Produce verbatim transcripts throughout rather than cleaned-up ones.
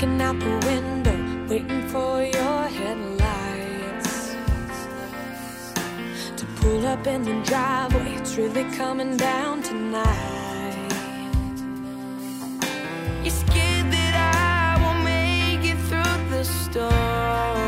looking out the window, waiting for your headlights to pull up in the driveway. It's really coming down tonight. You're scared that I won't make it through the storm.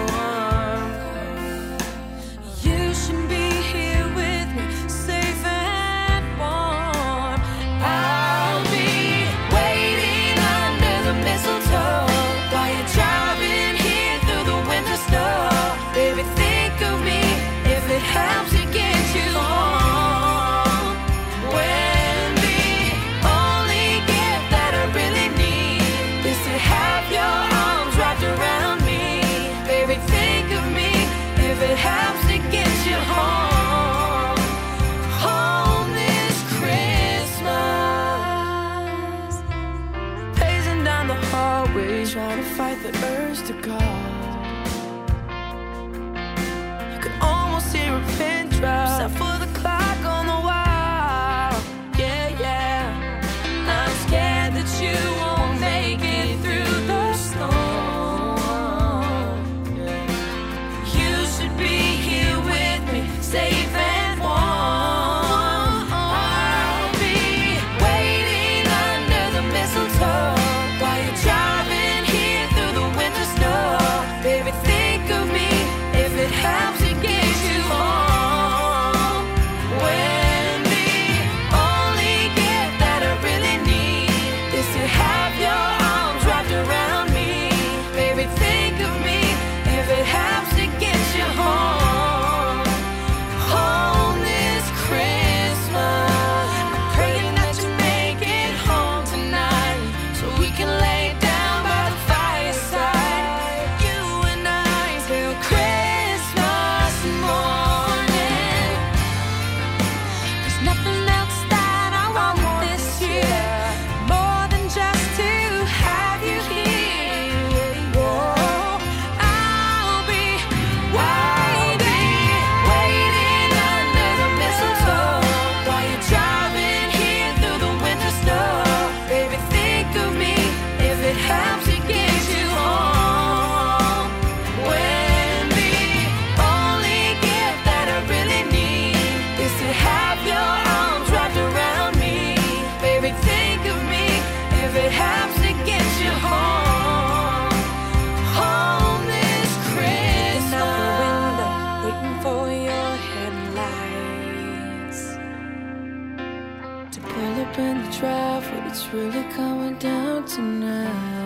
You should be here with me, safe and warm. I'll be waiting under the mistletoe while you're driving here through the winter snow. Baby, think of me if it helps to get you home. When the only gift that I really need is to have your arms wrapped around me. Baby, think of me if it helps to get you home. Home this Christmas. Pacing down the hallway, trying to fight the urge to call. You can almost hear a pin drop, except for the clock on the wall. Yeah, yeah. I'm scared that you won't make it through the storm. You should be here with me, safe and warm. I'll be waiting under the mistletoe while you're driving here through the winter snow. Baby, think of me if it helps to get you home. When the only gift that I really need is to have your arms wrapped around me. Baby, think of me if it helps to get you home. Home this Christmas. I'm praying that you make it home tonight, so we can lay down by the fireside, you and I, till Christmas morning. There's nothing else that I want this year more than just to have you here. Whoa, I'll be waiting, waiting under the mistletoe while you're driving here through the winter snow. Baby, think of me if it helps to get you home. When the only gift that I really need is to have your arms wrapped around me. Baby, think of me if it helps to get you home. Home this Christmas. Out the window, waiting for your headlights to pull up in the driveway. It's really coming down tonight.